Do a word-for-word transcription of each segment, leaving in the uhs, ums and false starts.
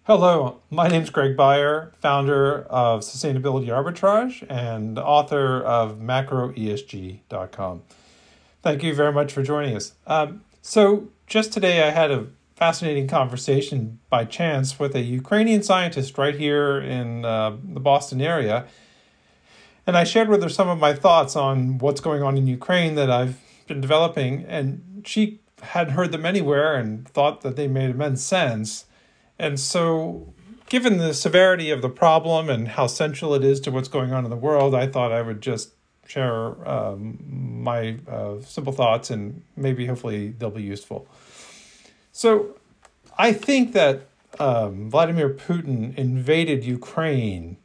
Hello, my name is Greg Beyer, founder of Sustainability Arbitrage and author of macro E S G dot com. Thank you very much for joining us. Um, so just today I had a fascinating conversation by chance with a Ukrainian scientist right here in uh, the Boston area. And I shared with her some of my thoughts on what's going on in Ukraine that I've been developing. And she hadn't heard them anywhere and thought that they made immense sense. And so, given the severity of the problem and how central it is to what's going on in the world, I thought I would just share um, my uh, simple thoughts and maybe hopefully they'll be useful. So, I think that um, Vladimir Putin invaded Ukraine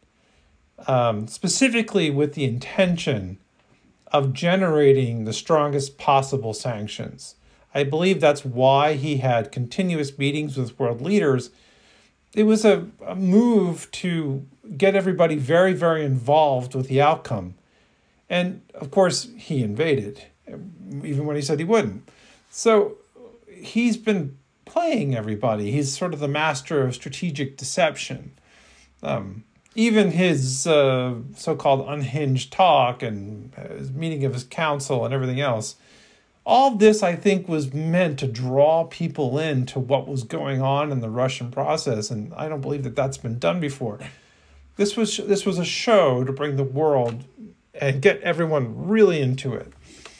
um, specifically with the intention of generating the strongest possible sanctions. I believe that's why he had continuous meetings with world leaders. It was a, a move to get everybody very, very involved with the outcome. And of course, he invaded, even when he said he wouldn't. So he's been playing everybody. He's sort of the master of strategic deception. Um, even his uh, so-called unhinged talk and his meeting of his council and everything else, all this, I think, was meant to draw people into what was going on in the Russian process, and I don't believe that that's been done before. This was this was a show to bring the world and get everyone really into it,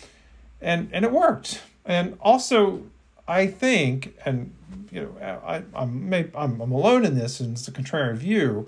and and it worked. And also, I think, and you know, I, I'm maybe I'm, I'm alone in this, and it's a contrarian view.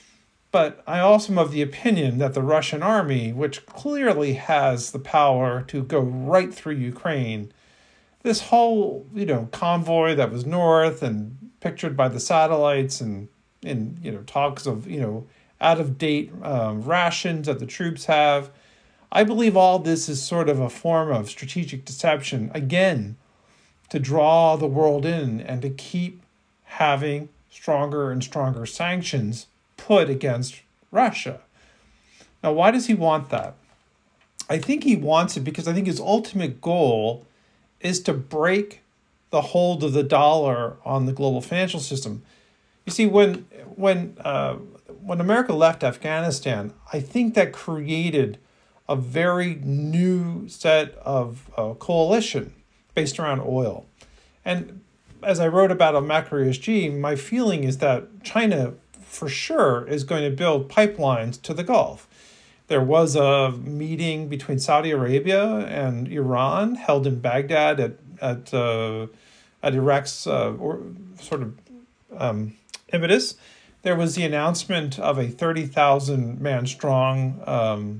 But I also am of the opinion that the Russian army, which clearly has the power to go right through Ukraine, this whole, you know, convoy that was north and pictured by the satellites and in, you know, talks of, you know, out-of-date um, rations that the troops have, I believe all this is sort of a form of strategic deception, again, to draw the world in and to keep having stronger and stronger sanctions put against Russia. Now, why does he want that? I think he wants it because I think his ultimate goal is to break the hold of the dollar on the global financial system. You see, when when uh, when America left Afghanistan, I think that created a very new set of uh, coalition based around oil. And as I wrote about on macro E S G, my feeling is that China for sure is going to build pipelines to the Gulf. There was a meeting between Saudi Arabia and Iran held in Baghdad at at uh, at Iraq's uh, or sort of um, impetus. There was the announcement of a thirty thousand man strong um,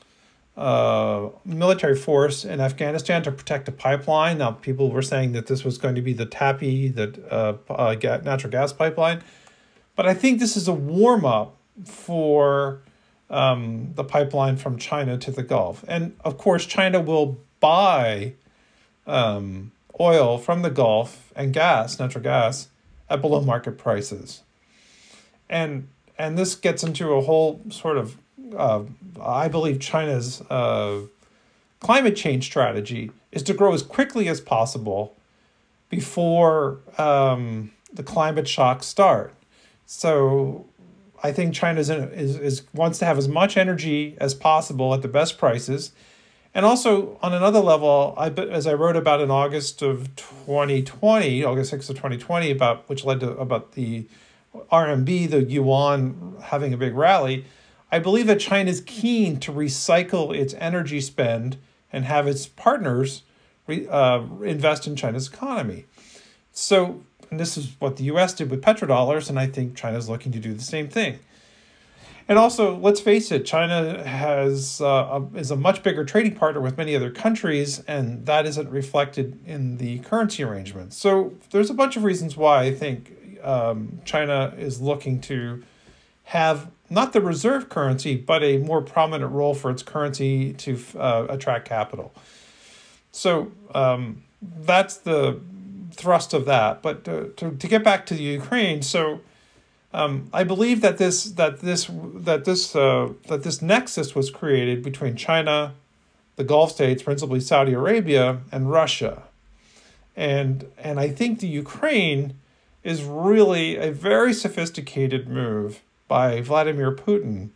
uh, military force in Afghanistan to protect a pipeline. Now, people were saying that this was going to be the TAPI, the uh, uh, natural gas pipeline. But I think this is a warm-up for um, the pipeline from China to the Gulf. And, of course, China will buy um, oil from the Gulf and gas, natural gas, at below market prices. And and this gets into a whole sort of, uh, I believe China's uh, climate change strategy is to grow as quickly as possible before um, the climate shocks start. So I think China is, is, is wants to have as much energy as possible at the best prices. And also on another level, I, as I wrote about in August of twenty twenty, August sixth of twenty twenty, about which led to about the R M B, the yuan having a big rally, I believe that China is keen to recycle its energy spend and have its partners re, uh, invest in China's economy. So, and this is what the U S did with petrodollars, and I think China's looking to do the same thing. And also, let's face it, China has uh, a, is a much bigger trading partner with many other countries, and that isn't reflected in the currency arrangements. So there's a bunch of reasons why I think um, China is looking to have not the reserve currency, but a more prominent role for its currency to uh, attract capital. So um, that's the thrust of that. But to, to, to get back to the Ukraine, so um, I believe that this that this that this uh, that this nexus was created between China, the Gulf states, principally Saudi Arabia, and Russia, and and I think the Ukraine is really a very sophisticated move by Vladimir Putin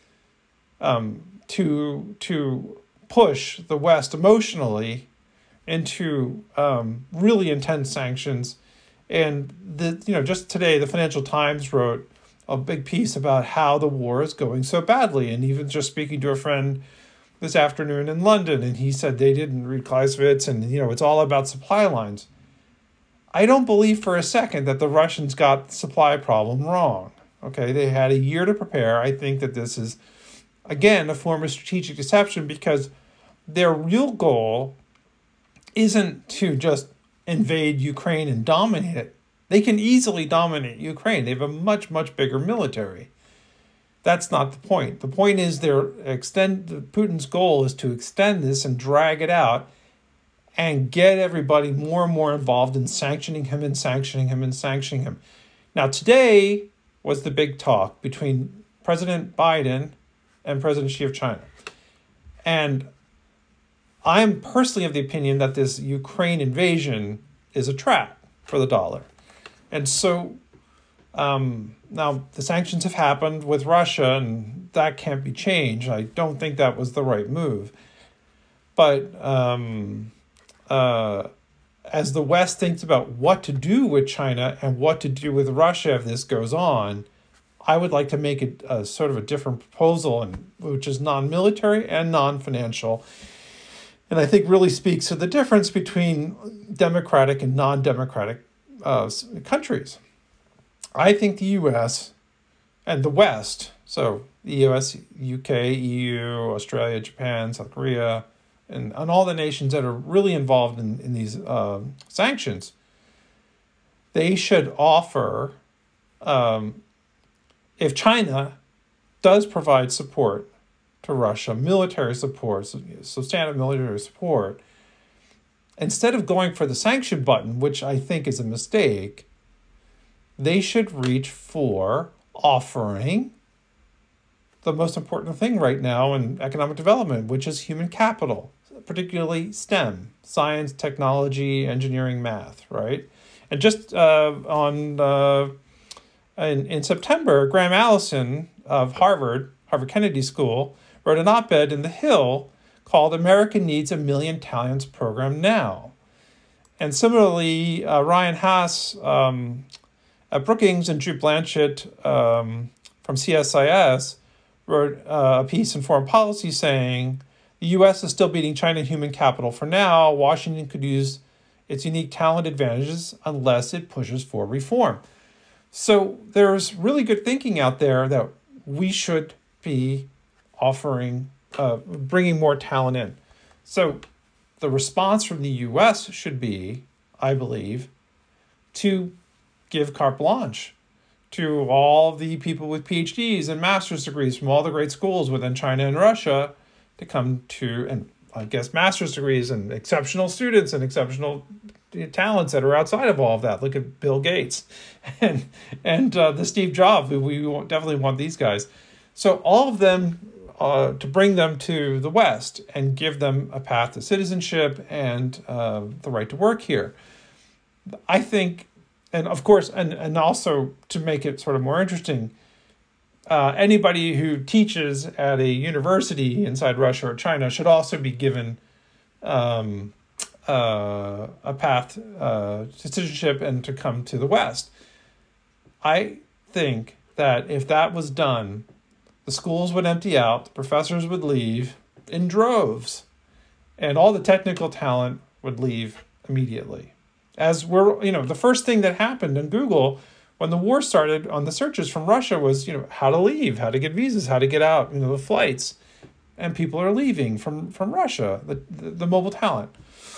um, to to push the West emotionally into um, really intense sanctions. And the you know just today, the Financial Times wrote a big piece about how the war is going so badly. And even just speaking to a friend this afternoon in London, and he said they didn't read Clausewitz, and you know it's all about supply lines. I don't believe for a second that the Russians got the supply problem wrong. Okay, they had a year to prepare. I think that this is, again, a form of strategic deception, because their real goal isn't to just invade Ukraine and dominate it. They can easily dominate Ukraine. They have a much, much bigger military. That's not the point. The point is their extend Putin's goal is to extend this and drag it out and get everybody more and more involved in sanctioning him and sanctioning him and sanctioning him. Now, today was the big talk between President Biden and President Xi of China. And I'm personally of the opinion that this Ukraine invasion is a trap for the dollar. And so um, now the sanctions have happened with Russia, and that can't be changed. I don't think that was the right move. But um, uh, as the West thinks about what to do with China and what to do with Russia if this goes on, I would like to make it a sort of a different proposal, and which is non-military and non-financial. And I think really speaks to the difference between democratic and non-democratic uh, countries. I think the U S and the West, so the U S, U K, E U, Australia, Japan, South Korea, and, and all the nations that are really involved in, in these uh, sanctions, they should offer, um, if China does provide support to Russia, military support, substantive military support, instead of going for the sanction button, which I think is a mistake, they should reach for offering the most important thing right now in economic development, which is human capital, particularly STEM, science, technology, engineering, math, right? And just uh, on uh, in, in September, Graham Allison of Harvard, Harvard Kennedy School, wrote an op-ed in The Hill called "America Needs a Million Talents Program Now." And similarly, uh, Ryan Haas um, at Brookings and Drew Blanchett um, from C S I S wrote uh, a piece in Foreign Policy saying, the U S is still beating China in human capital for now. Washington could use its unique talent advantages unless it pushes for reform. So there's really good thinking out there that we should be offering, uh, bringing more talent in. So the response from the U S should be, I believe, to give carte blanche to all the people with P H Ds and master's degrees from all the great schools within China and Russia to come to, and I guess master's degrees and exceptional students and exceptional talents that are outside of all of that. Look at Bill Gates and and uh, the Steve Jobs. We, we definitely want these guys. So all of them, uh, to bring them to the West and give them a path to citizenship and uh, the right to work here. I think, and of course, and, and also to make it sort of more interesting, uh, anybody who teaches at a university inside Russia or China should also be given um, uh, a path uh, to citizenship and to come to the West. I think that if that was done, the schools would empty out, the professors would leave in droves, and all the technical talent would leave immediately. As we're, you know, the first thing that happened in Google when the war started on the searches from Russia was, you know, how to leave, how to get visas, how to get out, you know, the flights. And people are leaving from, from Russia, the, the, the mobile talent.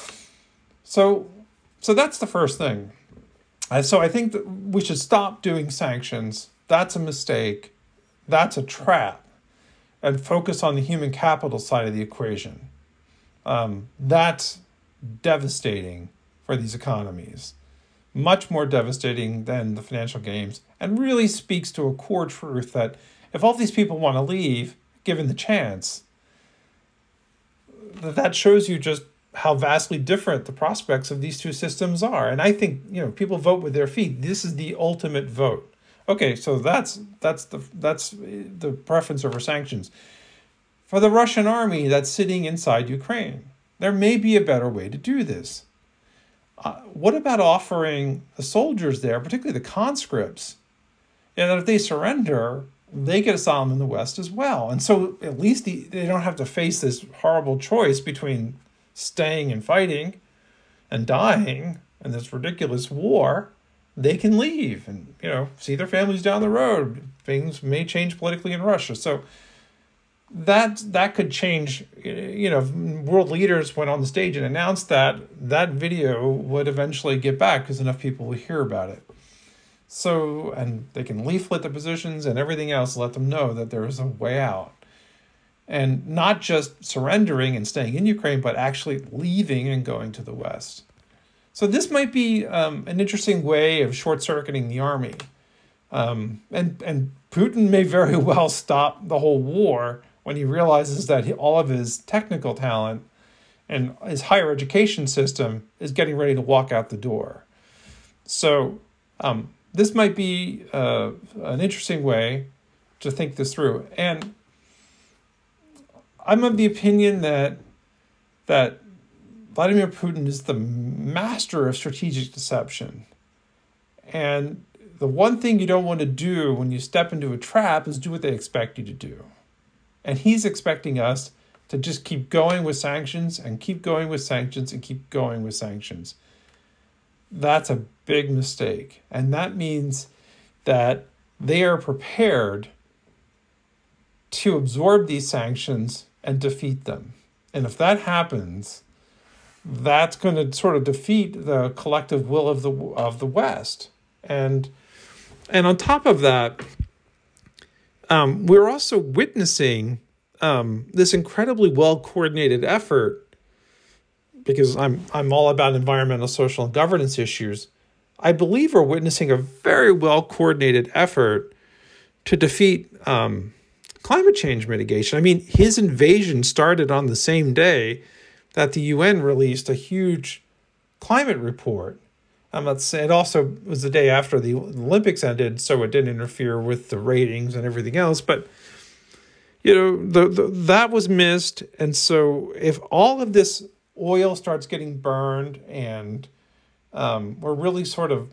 So, so that's the first thing. And so I think that we should stop doing sanctions. That's a mistake. That's a trap. And focus on the human capital side of the equation. Um, that's devastating for these economies. Much more devastating than the financial games, and really speaks to a core truth that if all these people want to leave, given the chance, that shows you just how vastly different the prospects of these two systems are. And I think, you know, people vote with their feet. This is the ultimate vote. Okay, so that's that's the that's the preference over sanctions. For the Russian army that's sitting inside Ukraine, there may be a better way to do this. Uh, what about offering the soldiers there, particularly the conscripts, and if they surrender, they get asylum in the West as well. And so at least the, they don't have to face this horrible choice between staying and fighting and dying in this ridiculous war. They can leave and, you know, see their families down the road. Things may change politically in Russia. So that that could change. You know, if world leaders went on the stage and announced that, that video would eventually get back because enough people will hear about it. So, and they can leaflet the positions and everything else, let them know that there is a way out. And not just surrendering and staying in Ukraine, but actually leaving and going to the West. So this might be um, an interesting way of short-circuiting the army. Um, and, and Putin may very well stop the whole war when he realizes that he, all of his technical talent and his higher education system is getting ready to walk out the door. So um, this might be uh, an interesting way to think this through. And I'm of the opinion that that Vladimir Putin is the master of strategic deception. And the one thing you don't want to do when you step into a trap is do what they expect you to do. And he's expecting us to just keep going with sanctions and keep going with sanctions and keep going with sanctions. That's a big mistake. And that means that they are prepared to absorb these sanctions and defeat them. And if that happens, that's going to sort of defeat the collective will of the of the West. And and on top of that, um, we're also witnessing um, this incredibly well-coordinated effort, because I'm I'm all about environmental, social, and governance issues. I believe we're witnessing a very well-coordinated effort to defeat um, climate change mitigation. I mean, his invasion started on the same day that the U N released a huge climate report. I'm not saying it also was the day after the Olympics ended, so it didn't interfere with the ratings and everything else. But you know, the, the that was missed, and so if all of this oil starts getting burned, and um, we're really sort of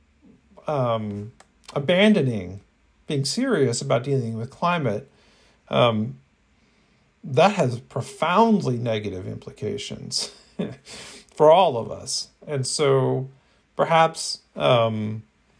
um, abandoning being serious about dealing with climate, um, that has profoundly negative implications for all of us. And so perhaps um,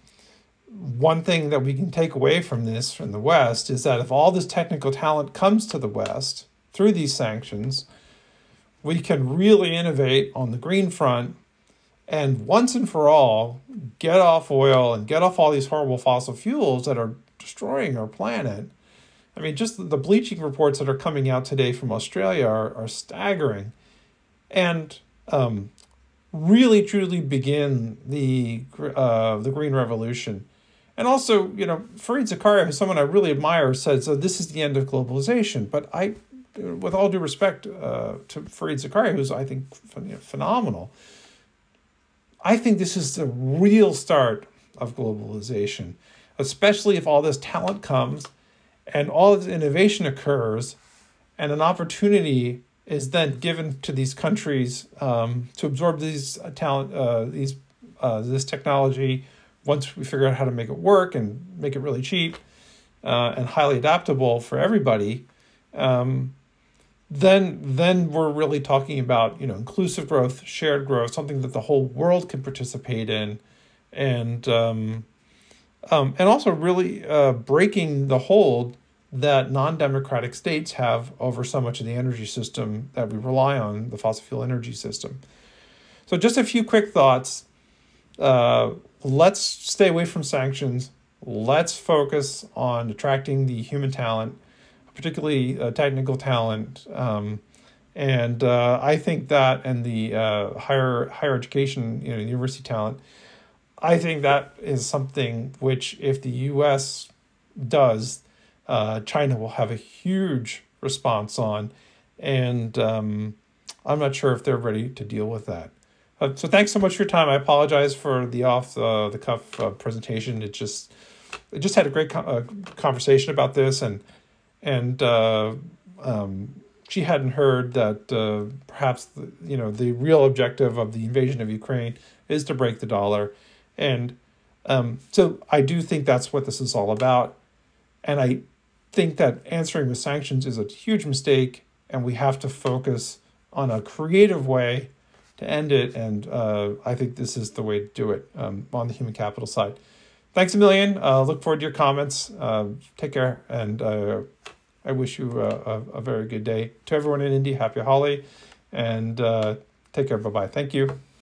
one thing that we can take away from this from the West is that if all this technical talent comes to the West through these sanctions, we can really innovate on the green front and once and for all get off oil and get off all these horrible fossil fuels that are destroying our planet. I mean, just the bleaching reports that are coming out today from Australia are, are staggering, and um, really truly begin the uh, the green revolution. And also, you know, Fareed Zakaria, who's someone I really admire, says, oh, this is the end of globalization. But I, with all due respect uh, to Fareed Zakaria, who's, I think, you know, phenomenal, I think this is the real start of globalization, especially if all this talent comes and all this innovation occurs, and an opportunity is then given to these countries um, to absorb these uh, talent, uh, these uh, this technology. Once we figure out how to make it work and make it really cheap uh, and highly adaptable for everybody, um, then then we're really talking about, you know, inclusive growth, shared growth, something that the whole world can participate in, and um, um, and also really uh, breaking the hold that non-democratic states have over so much of the energy system that we rely on, the fossil fuel energy system. So just a few quick thoughts. Uh, let's stay away from sanctions. Let's focus on attracting the human talent, particularly uh, technical talent. Um, and uh, I think that, and the uh, higher higher education, you know, university talent, I think that is something which, if the U S does, uh, China will have a huge response on. And um, I'm not sure if they're ready to deal with that. Uh, so thanks so much for your time. I apologize for the off uh, the cuff uh, presentation. It just I just had a great co- uh, conversation about this, and and uh, um, she hadn't heard that uh, perhaps the, you know the real objective of the invasion of Ukraine is to break the dollar, and um, so I do think that's what this is all about, and I think that answering with sanctions is a huge mistake, and we have to focus on a creative way to end it, and uh, I think this is the way to do it um, on the human capital side. Thanks a million. Uh, look forward to your comments. Uh, take care, and uh, I wish you a, a, a very good day. To everyone in Indy, happy Holi, and uh, take care. Bye-bye. Thank you.